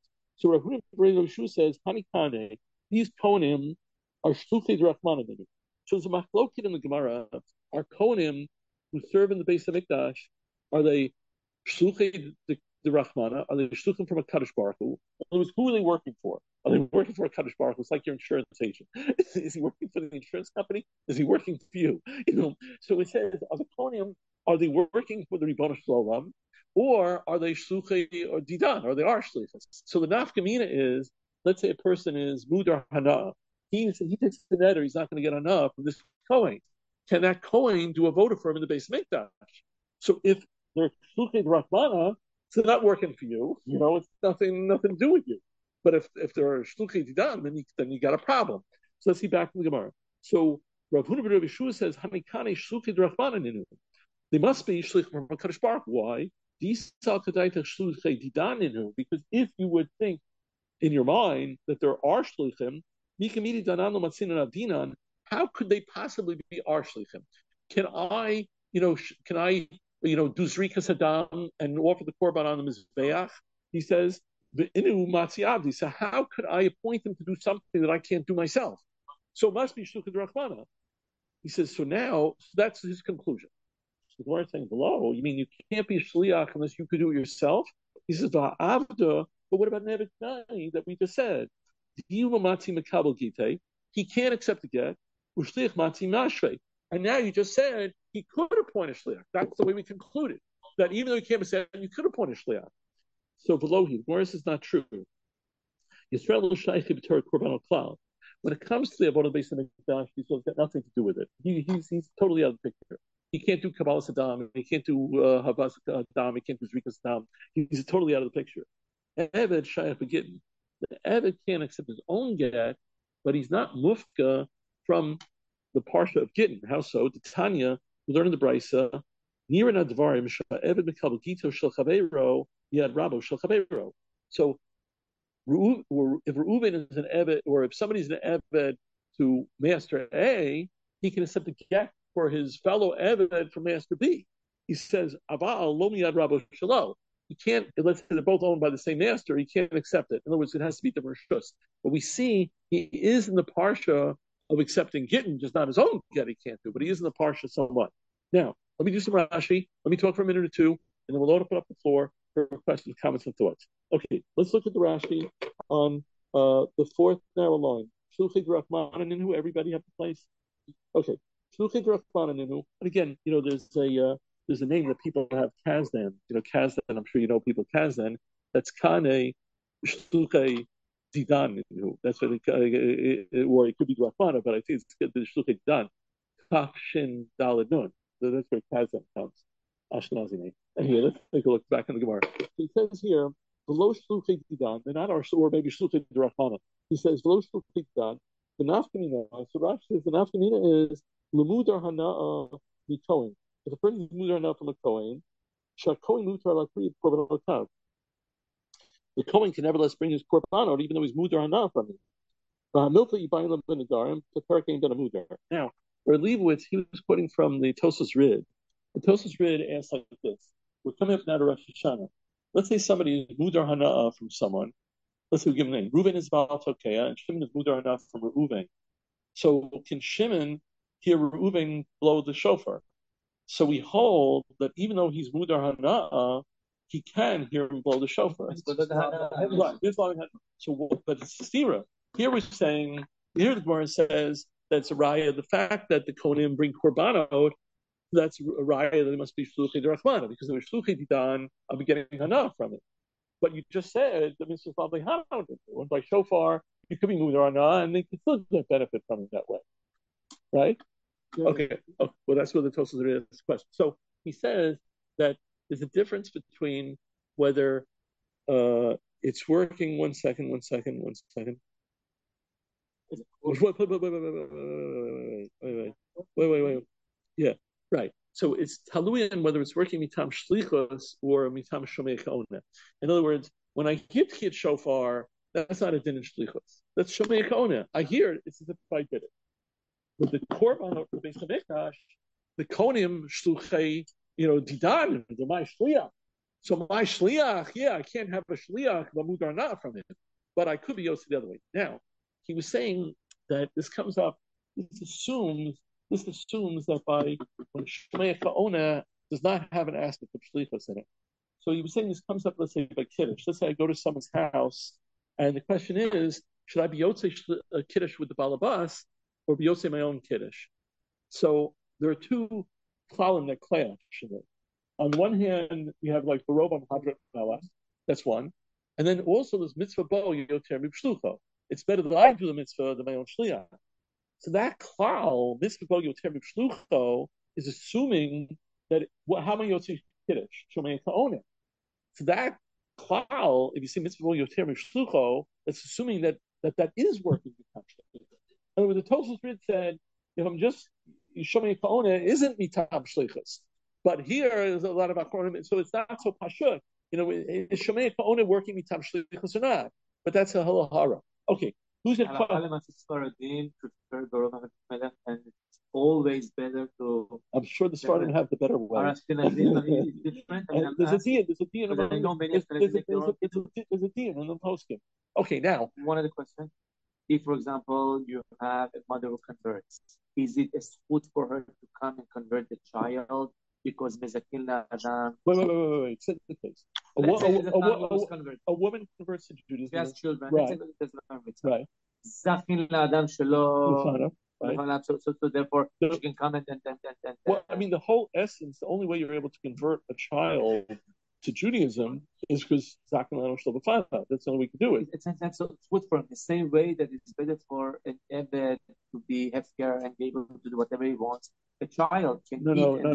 says, Hanikane, these konim are shluchei d'rachmana. So there's a machlokit in the Gemara. Are konim who serve in the base of Mikdash, are they shluchei d'rachmana? Are they shluchim from a Kadosh Baruch Hu? Who are they working for? Are they working for a Kadosh Baruch Hu? It's like your insurance agent. Is he working for the insurance company? Is he working for you? So it says, are the konim, are they working for the Ribono Shel Olam? Or are they shluchei or didan, or they are shlichus? So the nafkamina is, let's say a person is mudar hana. He takes the net, or he's not going to get hana from this kohen. Can that kohen do a vote for him in the base of Mikdash? So if they're shluchei rachmana, it's not working for you. It's nothing to do with you. But if they're shluchei didan, then you got a problem. So let's see back to the Gemara. So Rav Huna ben Rav Yeshua says, Hanikane shluchei rachmana ninu. They must be shlich from Kadosh Baruch. Why? Because if you would think in your mind that there are shlichim, how could they possibly be our shlichim? Can I do zrika sadam and offer the korban on the mizbeach? He says, so how could I appoint them to do something that I can't do myself? So it must be shluchim d'rachmana. He says, so that's his conclusion. The Gemara is saying below, you mean you can't be a shliach unless you could do it yourself? He says, but what about Nevet Nani that we just said? He can't accept the get. And now you just said he could appoint a shliach. That's the way we concluded. That even though he can't be said, you could appoint a shliach. So below here, the Gemara is not true. When it comes to the Avodah Beis Hamikdash, he's got nothing to do with it. He's totally out of the picture. He can't do Kabbalah Saddam. He can't do Havas Saddam. He can't do Zrika Saddam. He's totally out of the picture. Eved Shayach Begittin. The Eved can't accept his own get, but he's not mufka from the parsha of Gittin. How so? The Tanya, we learn in the Brisa, Nira Nadvarim Eved Mikabel Gito Shel Chaveiro Yad Rabo Shel Chaveiro. So if Reuven is an Eved, or if somebody's an Eved to Master A, he can accept the get for his fellow Eved from Master B. He says, Aval lo miyad rabo shelo. He can't, let's say they're both owned by the same master, he can't accept it. In other words, it has to be the Rishus. But we see he is in the parsha of accepting Gittin, just not his own get he can't do, but he is in the parsha somewhat. Now, let me do some Rashi, let me talk for a minute or two, and then we'll open up the floor for questions, comments, and thoughts. Okay, let's look at the Rashi on the fourth narrow line. Shluchei d'rachmana ninu, everybody have the place? Okay. And again, there's a name that people have, Kazdan. Kazdan, I'm sure you know people Kazdan. That's Kane Shluchei Didan. That's what or it could be Drachmana, but I think it's the Shluchei Didan. Kaf Shin Daled Nun. So that's where Kazdan comes. Ashkenazi name. And here, let's take a look back in the Gemara. He says here, below Shluchei Didan, they're not our, or maybe Shluchei Drachmana. He says below Shluchei Didan, the nafkamina. So Rashi says the nafkamina is Lemudar hana mikohen. If a person is mudar hana from a kohen, shakohen mutar lakri korban. The Kohen can nevertheless bring his korbanot even though he's mudar hanah from it. Now, for Leibowitz, he was quoting from the Tosas Rid. The Tosas Rid asks like this: we're coming up now to Rosh Hashanah. Let's say somebody is mudar hanah from someone. Let's say we give him a name. Reuven is Baal Tokea, and Shimon is mudar hanah from Reuven. So can Shimon hear Reuven blow the shofar? So we hold that even though he's mudar hanah, he can hear him blow the shofar. Right. So, but it's stira. Here we're saying, here the Gemara says that's a raya. The fact that the Kohanim bring korbanot, that's a raya that it must be shluchei derachmana, because if it's shluchei didan, I'll be getting hana from it. But you just said the mitzvah probably hana. By shofar, you could be mudar hana, and they could still get benefit from it that way, right? Yeah. Okay. Oh, well, that's where the Tosas is question. So he says that there's a difference between whether it's working. One second. Wait. Yeah, right. So it's taluyan whether it's working mitam shlichus or mitam shomei kaona. In other words, when I hear Tchiyat shofar, that's not a din in shlichus. That's shomei kaona. I hear it. It's as if I did it. With the korban of the Beis Hamikdash, the konim shluchei, didan, the my shliach. So my shliach, I can't have a shliach lamudar na from him, but I could be yossi the other way. Now, he was saying that this comes up. This assumes that by when shmei kaona does not have an aspect of shlichus in it. So he was saying this comes up. Let's say by kiddush. Let's say I go to someone's house, and the question is, should I be yossi kiddush with the balabas? Or be yosei my own kiddush. So there are two klalim that clash in it. On one hand, you have like the robe on Hadrat Malas. That's one. And then also there's mitzvah bo yoter mibshlucho. It's better that I do the mitzvah than my own shliach. So that klal, mitzvah bo yoter mibshlucho, is assuming that how many yosei kiddush? Shomei kaonim. So that klal, if you say mitzvah bo yoter mibshlucho, that's assuming that is working with shliach. In other words, the Tosas Rid said, if I'm just Shomei Kaona isn't mitam shlichus, but here is a lot of akronim, so it's not so pashut. Is Shomei Kaona working mitam shlichus or not? But that's a halahara. Okay, who's it? And it's always better to. I'm sure the Sfaradim have the better way. There's a deal. There's a deal in the poskim. Okay, now one other question. If, for example, you have a mother who converts, is it a zchut for her to come and convert the child because mezakin la'adam? Wait. It's the case. A woman converts to Judaism. She has children. Right. Zakin la'adam shelo. Right. So therefore, she can come and. Well, I mean, the whole essence, the only way you're able to convert a child to Judaism is because Zakin la'adam shelo b'fana. That's the only way you can do it. It's good for him. The same way that it's better for an Ebed to be healthcare and be able to do whatever he wants. A child can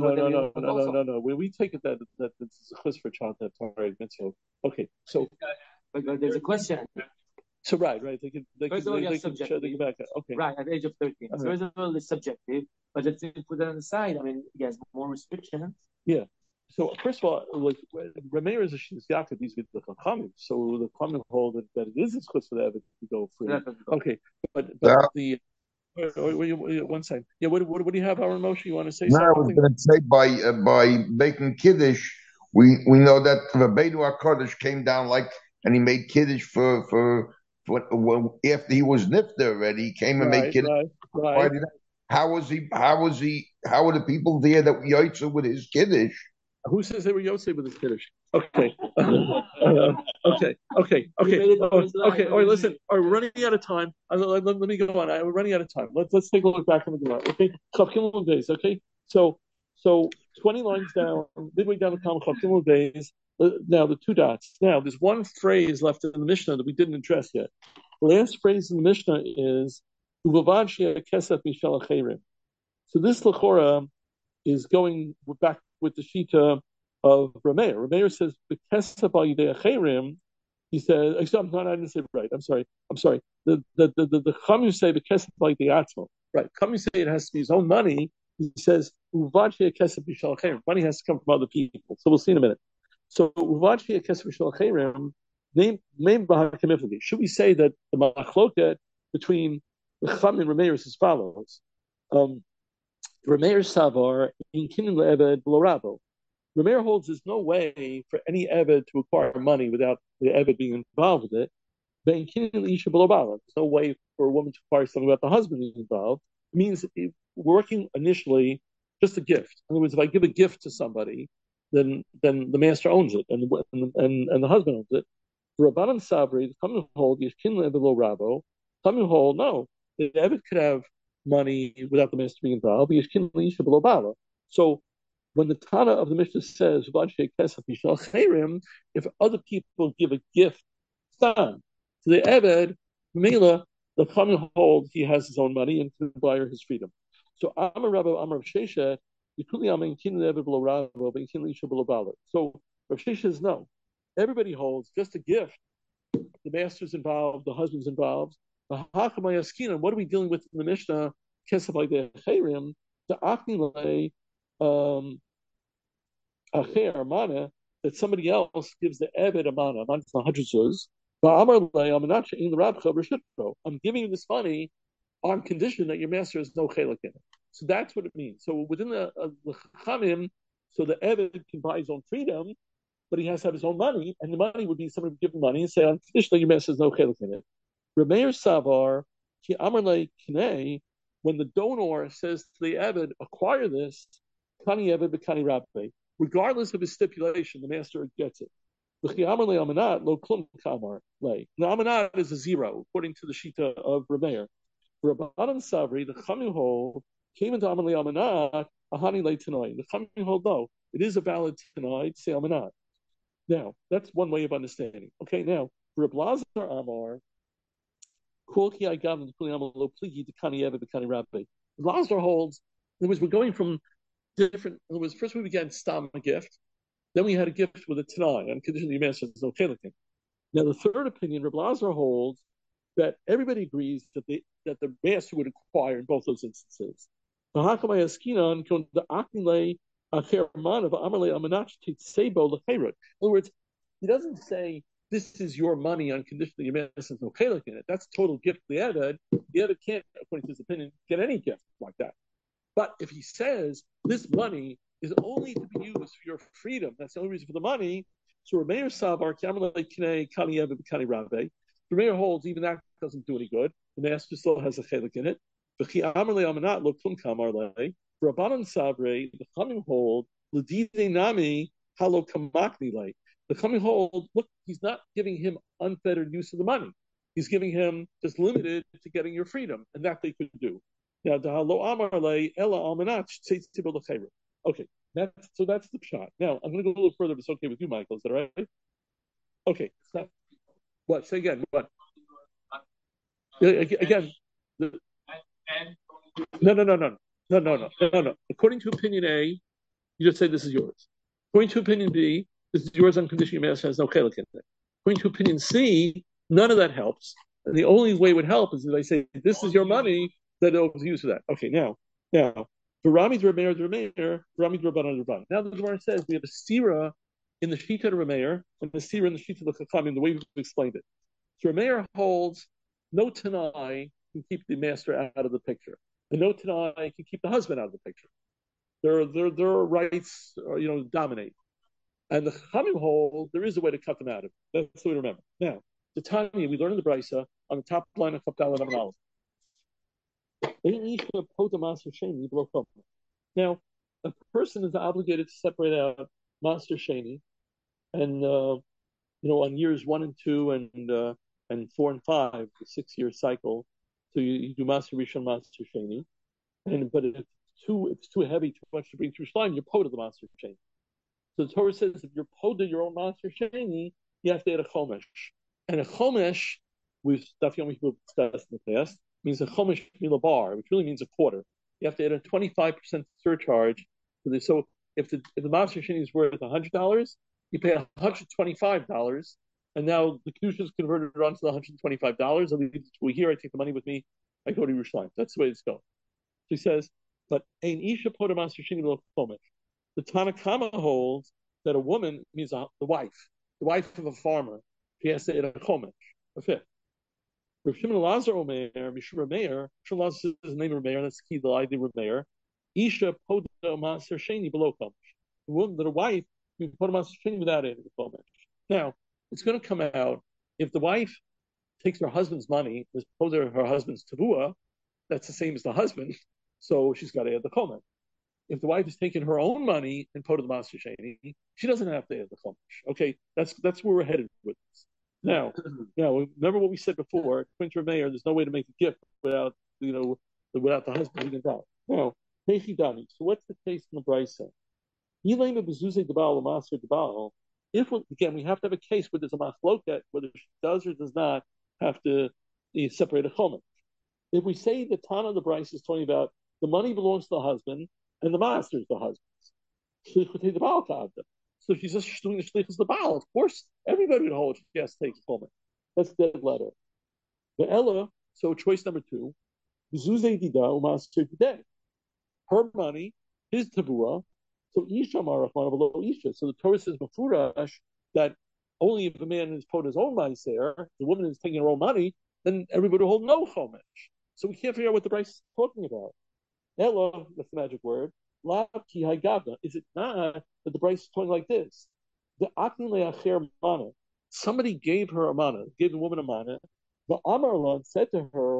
No. We take it that it's a chus for a child to have Torah mitzvah. Okay, so but there's a question. So right, they can back. Okay, right at the age of 13. So first of all, it's subjective, but let's put that on the side. I mean, he has more restrictions. Yeah. So first of all, like Rameir is a Shis Yaakov, these with the Chachamim. So the Chachamim hold that it is a chus for the Eved to go free. Okay, but the one second. Yeah, what do you have, Aaron Moshe? You want to say something? I was going to say by making kiddush, we know that Rabbeinu HaKadosh came down and he made kiddush for after he was nifter already. He came and made kiddush. Right. How were the people there that Yotze with his kiddush? Who says they were Yosef with his kiddush? Okay. Okay. All right, listen. All right, we're running out of time. Let me go on. We're running out of time. Let's take a look back on the Gemara. Okay, Chavkimul days. Okay, so 20 lines down, midway down the column, Chavkimul days. Now the two dots. Now there's one phrase left in the Mishnah that we didn't address yet. The last phrase in the Mishnah is Uvavad sheyeh kesef mishel acherim. So this lechora is going back with the Shita of Rameir. Rameir says, "B'kesef al yidei acherim." He says, I didn't say it right. I'm sorry. The Chachamim say b'kesef al yidei atzmo. Right. Chachamim say it has to be his own money. He says, "Uvad sheyeh kesef mishel acherim." Money has to come from other people. So we'll see in a minute. So Uvad sheyeh kesef mishel acherim Should we say that the machloket between Chachamim and Rameir is as follows? Rameir Savar in Kinin le'eved below Rabo. Rameir holds there's no way for any Eved to acquire money without the Eved being involved with it. There's no way for a woman to acquire something without the husband being involved. It means working initially just a gift. In other words, if I give a gift to somebody, then the master owns it and the husband owns it. For Rabbanan Sabri, the coming hold Yishkin below Rabo. Coming hold, no, the Eved could have money without the master being involved. Yishkin below Bala. So when the Tana of the Mishnah says, if other people give a gift, to the Eved, Mela, the common hold, he has his own money and can buy his freedom. So Amar Rabba, Amar Shesha, so Rav Shesha says no. Everybody holds just a gift. The master's involved, the husband's involved. What are we dealing with in the Mishnah? That somebody else gives the Eved a mana, is 100 zuz. I'm giving you this money on condition that your master has no chelik in it. So that's what it means. So within the Chachamim, so the Eved can buy his own freedom, but he has to have his own money, and the money would be somebody would give him money and say on condition that your master has no chelik in it. Rameir Savar, ki Amarle Kinei, when the donor says to the Eved, acquire this, Kani Eved b'Kani Rabbe, regardless of his stipulation, the master gets it. The amanat is a zero, according to the Shita of Rameir. Rabbanan Savri, the Chachamim hold, came into Amalei Amanat, Ahani Le Tanoi. The Chachamim hold, no, it is a valid tonight, say Amanat. Now, that's one way of understanding. Okay, now, Reb Lazar Amar, Kolki Agam, the Kuli Amal Lo Pligi, the Kani Eva, the Kani Rabbe. Lazar holds, in other words, we're going from different, in other words, first we began Stam a gift, then we had a gift with a Tanai, on condition that your master has no Chelikin. Now, the third opinion, Reb Lazar holds, that everybody agrees that the master would acquire in both those instances. In other words, he doesn't say this is your money on condition that your master has no chelik in it. That's total gift to the Eved. The Eved can't, according to his opinion, get any gift like that. But if he says this money is only to be used for your freedom, that's the only reason for the money. So Rameir Savar, Kani Eved, Kani Rabbe. The mayor holds even that doesn't do any good. The master still has a chelik in it. Rabbanan Sabre, the coming hold, Ladide Nami, Halo Kamakni Lay. The coming hold, look, he's not giving him unfettered use of the money. He's giving him just limited to getting your freedom, and that they could do. Now, the Halo Amar Lay, Ella Almanach, okay, so that's the shot. Now, I'm going to go a little further if it's okay with you, Michael. Is that all right? Okay, so what? Say again. What? Again. No. According to opinion A, you just say this is yours. According to opinion B, this is yours on condition your master has no chelik in it. According to opinion C, none of that helps. And the only way it would help is if I say this is your money, that it'll be used for that. Okay, now, for Rami Rameir, Rami Rabbanan. Now the Gemara says we have a stira in the Shita of Rameir and the stira in the Shita of the Chachamim, the way we've explained it. So Rameir holds no Tanai can keep the master out of the picture, and no Tanai can keep the husband out of the picture. Their rights, dominate. And the Chachamim hold there is a way to cut them out of it. That's the way to remember. Now, the Tanya, we learn in the Brisa on the top line of Chapdal and Amanal. Now, a person is obligated to separate out Master Sheni, and on years 1 and 2 and 4 and 5, the 6-year cycle. So you do Master Rishon, Master Sheni, but if it's too heavy, too much to bring to Yerushalayim, you're po to the Master Sheni. So the Torah says if you're po to your own Master Sheni, you have to add a chomesh, and a chomesh we've discussed in the past means a chomesh milabar, which really means a quarter. You have to add a 25% surcharge. So if the Master Sheni is worth $100, you pay $125, and now the kedusha is converted onto the $125. I leave it to here. I take the money with me. I go to Yerushalayim. That's the way it's going. So he says, but ein isha poda Master Sheni lo chomesh. The Tanakama holds that a woman means the wife of a farmer. She has to add a chomesh, a fifth. Rav Shimon Lazar Omer, Mishra Meir, Shimon Lazar is the name of Meir, that's key, the idea of Meir. Isha Poda Maser Sheni below chomesh. The woman, the wife, you put a Maser Sheni without adding the chomesh. Now, it's going to come out if the wife takes her husband's money, as opposed to her husband's tabua, that's the same as the husband, so she's got to add the chomesh. If the wife is taking her own money and put the Maser Sheni, she doesn't have to add the chomesh. Okay, that's where we're headed with this. Now, remember what we said before. According to Meir, there's no way to make a gift without without the husband being involved. Now, Dani. So what's the case in the Brisa? If again we have to have a case where there's a machloket, whether she does or does not have to separate a chomesh. If we say the Tana of the Brisa is talking about the money belongs to the husband and the master is the husband's. So she's just doing the shlichus of the Baal. Of course, everybody would hold she has to take the chomesh. That's dead letter. The Ella, so choice number 2, her money, his tabua, so Isha Marachman below Isha. So the Torah says Mafurash that only if a man is put his own maaser, the woman is taking her own money, then everybody will hold no chomesh. So we can't figure out what the Bryce is talking about. Ella, that's the magic word. Ki Haigavna. Is it not that the Bryce is talking like this? The Akin Leacher Mana. Somebody gave her a mana, gave the woman a mana. The Amarlan said to her,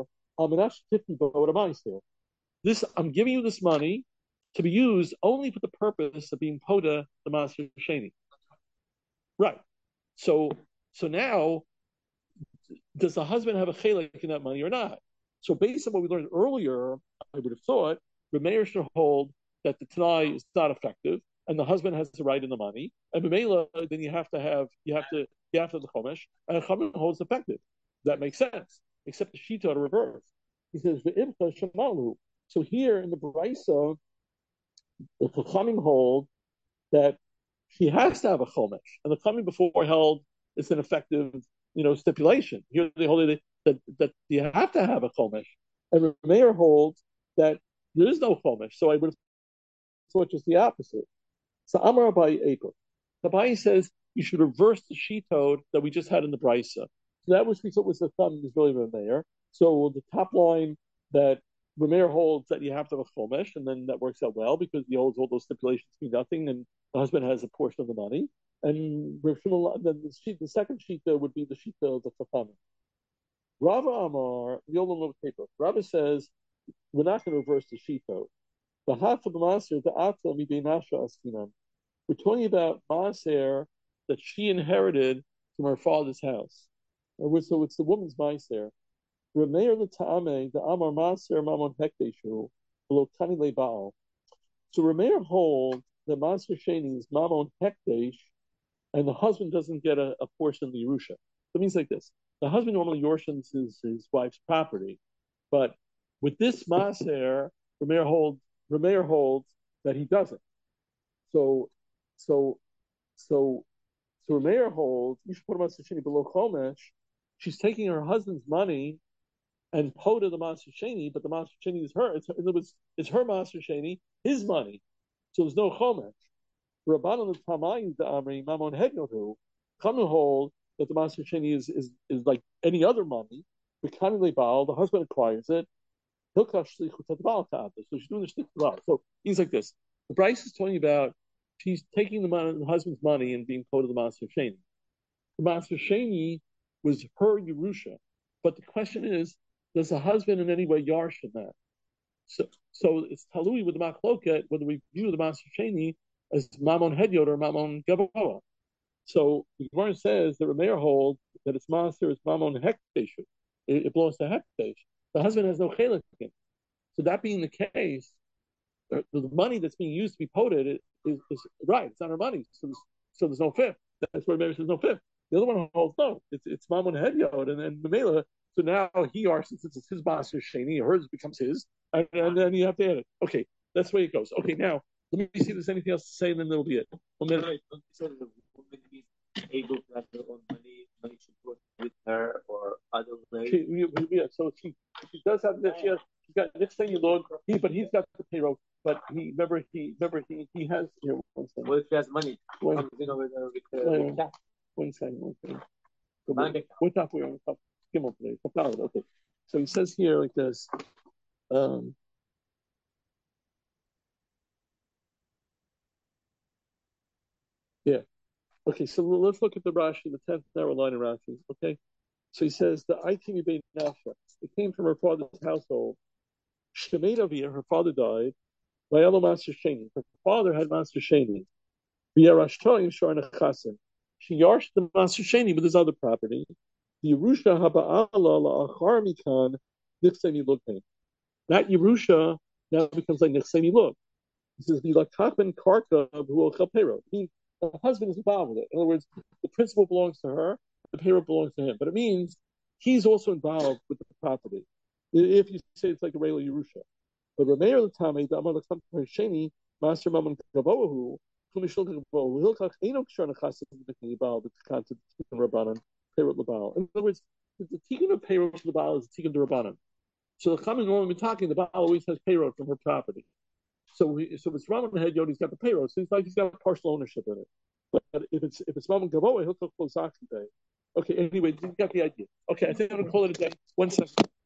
this, I'm giving you this money to be used only for the purpose of being poda the Maser Sheni. Right. So now, does the husband have a chelik in that money or not? So based on what we learned earlier, I would have thought the mayor should hold that the Tanai is not effective, and the husband has the right in the money. And B'meila, then you have to have the chomesh, and the chomesh holds effective. That makes sense, except the shita to reverse. He says ve'imcha shemalu. So here in the Brisa, the Chachamim hold that she has to have a chomesh, and the Chachamim before held it's an effective, stipulation. Here they hold that you have to have a chomesh, and the mayor holds that there is no chomesh. So I would have thought just the opposite. So Amar Abai April. Abai says you should reverse the shitod that we just had in the Brisa. So that was we thought was the thumb is really the mayor. So the top line that Rameir holds that you have to have a chomesh, and then that works out well because he holds all those stipulations mean nothing, and the husband has a portion of the money. And then the second shita would be the shita of the chachamim. Rava Amar, the old paper. Rava says we're not going to reverse the shita. The half of the maser, the atla mideinasha askinan. We're talking about maser that she inherited from her father's house. So it's the woman's maser. Rameir l'ta'ame, the amar maser mamon hekteshu, below tani le'baal. So Rameir holds that maser sheni is mamon hektesh, and the husband doesn't get a portion of the Yerusha. So it means like this. The husband normally yorshins his wife's property, but with this maser, Rameir holds that he doesn't. So Rameir holds you should put a maser sheni below chomesh. She's taking her husband's money and poda the maser sheni, but the maser sheni is her. It's her maser sheni, his money. So there's no chomesh. Rabbanan the Tamayin the Amri Mamon Hednohu come to hold that the maser sheni is like any other money. The husband acquires it. So she's doing the shlichut to the Baal. So he's like this. The Bryce is talking about she's taking the husband's money and being poda the maser sheni. The maser sheni was her Yerusha, but the question is, does the husband in any way yarsh in that? So it's talui with the machloket whether we view the maser sheni as mamon hedyot or mamon gavoa. So the Gemara says that Rameir holds that it's maser, it's mamon hektesh. It belongs to hektesh. The husband has no chelik in. So that being the case, the money that's being used to be poted is right. It's not her money. So there's no fifth. That's where Rameir says no fifth. The other one holds no. It's mamon hedyot and the mela. So now since it's his maser sheni, hers becomes his, and then you have to add it. Okay, that's the way it goes. Okay, now let me see if there's anything else to say, and then there'll be it. Right. Don't you say the woman is able to have her own money should go with her or other way? So she does have this. She's got this thing you load. But he's got the payroll. But he has here. What if he has money? One second. What top we on? Top Gimel today. Okay. So he says here like this. Yeah. Okay, so let's look at the Rashi, the 10th narrow line of Rashi. Okay. So he says the Itimi Beit Nafsha. It came from her father's household. Shemait Avia, her father died. Vayalo Master Sheni. Her father had Master Sheni. V'yarashtoim Shar Nechasim. She yarshed the Master Sheni with his other property. The Yerusha Haba'ala La'achar Mikan Nichsemi Lugmein. That Yerusha now becomes like Nichsemi Lug. He says the Lakapen Karka B'Huol Chalpero. The husband is involved with it. In other words, the principal belongs to her, the payroll belongs to him. But it means he's also involved with the property. If you say it's like a regular Yerusha. But Rameir Latame, the Amar Lakam Sheni, Master Maman Gavohu, Kumishul Gavohu, Hilkach Eno Kshar Nechasim B'Knibal, the concept of Rabbanan, payroll Labal. In other words, the tikkun of payroll to the Baal is the tikkun to Rabbanan. So the coming when we're talking, the Baal always has payroll from her property. So it's Raman head Yodi's got the payroll, so he's got partial ownership in it. But if it's Maman Gavoa, he'll take Zakhi Day. Okay, anyway, you got the idea. Okay, I think I'm gonna call it a day. 1 second.